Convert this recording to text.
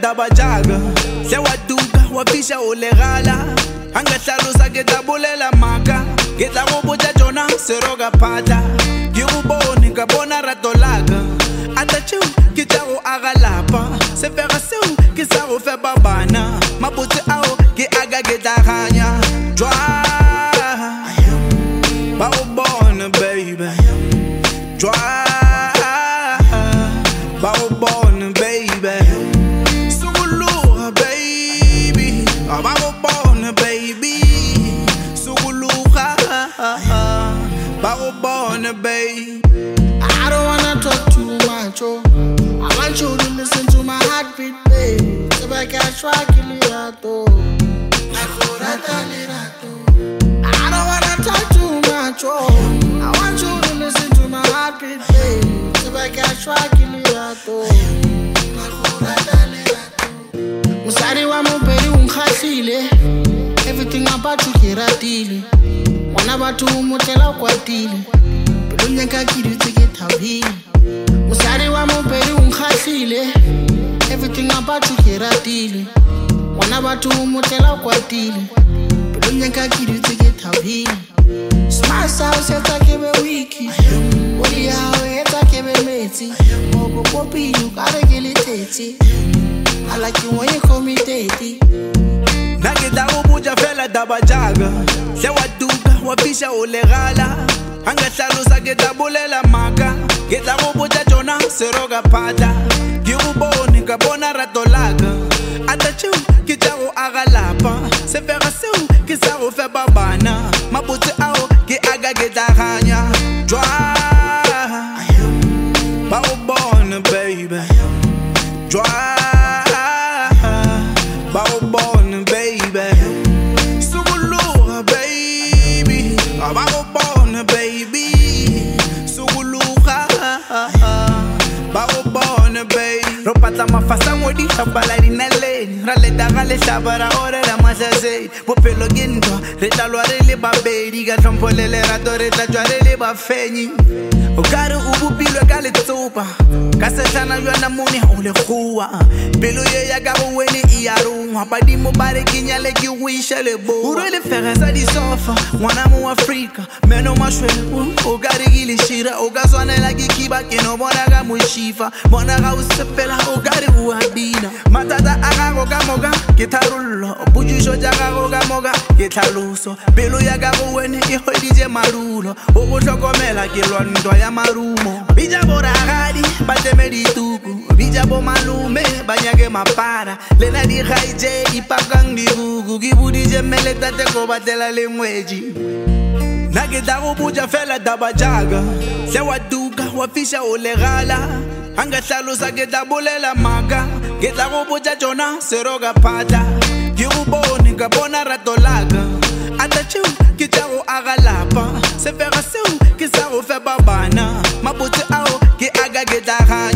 daba jaga se wa duka wa fisha o legala anga hlalosa ke tabulela maka ke tla go botsa tsona se roga phata ke go bone ka bona rato laka ata tšeo ke tša go aga lapa sefega seo ke sa go fepa bana mabotse ao ke aga ke tlaganya jwa ba go bona baby jwa ba go bona baby sukuluga baby ba go bona baby sukuluga ba go bona baby. I don't wanna talk too much, oh. I want you to listen to my heartbeat, babe. So I can try kill you out, oh. I don't wanna talk too much, oh. I want you to listen to my heartbeat, babe. So I can try kill you out, oh. Musari wa mopedi unkhahlile. Everything about you kiratile. Wana batho motlela kwatile. Nyaka ke ditse ke thabile mosadi wa mopedi unkgahlile everything about you ke ratile wana batho motlela kwatile pelo nyaka ke ditse ke thabile smart sauce etsa ke be wiki body ya o etsa ke be metsi mo go popile ka re ke le tetse ala ke mo e committee na ke tla go botsa fela daba jaga se wa duka wa fisha o legala anga hlalosa ke tabulela maka ke tla go botsa tsona se roga phata ke go bone ka bona rato laka ata tšeo ke tša go aga lapa sefega seo ke sa go fepa bana mabotse ao ke aga ke tlaganya jwa ba go bona baby jwa ba go bona baby sukuluga baby ba go bona baby sukuluga ba go bona baby ro patla mafasa ngodi tabala dinaleni ra leta ga le hlabara ore la mahlasedi bophelo ke ntwa re tla lwa re le babedi ka tlhompho le lerato re tla tswa re le bafenyi o kare o bopilwe ka letsopa ka setlhana jwana mone o le goa pelo ye ya ka go wene e ya rongwa badimo ba re ke nyale ke go isha leboa o rwele fege sa disofa ngwana mo Afrika meno mashwele o kare ke le shira o ka swanela ke kiba ke no bona ka moshifa bona ga o sepela o kare o a bina matata a gago ka moka ke tharollo botšišo tša gago ka moka ke tlhaloso pelo ya ka go wene e hweditše marulo o go hlokomela ke lwantwa ya marumo bija boragadi ba teme dituku bija bo malume ba nyake mapara lena di gaitše ipakang dibuku ke boditše meletate ko batlela le ngwetši na ke tla go botsa fela daba jaga se wa duka wa fisha o legala anga hlalosa ke tla bolela maka ke tla go botsa tsona se roga phata ke go bone ka bona rato laka ata tšeo ke tša go aga lapa sefega seo ke sa go fepa bana mabotse ao ke aga ke tlaganya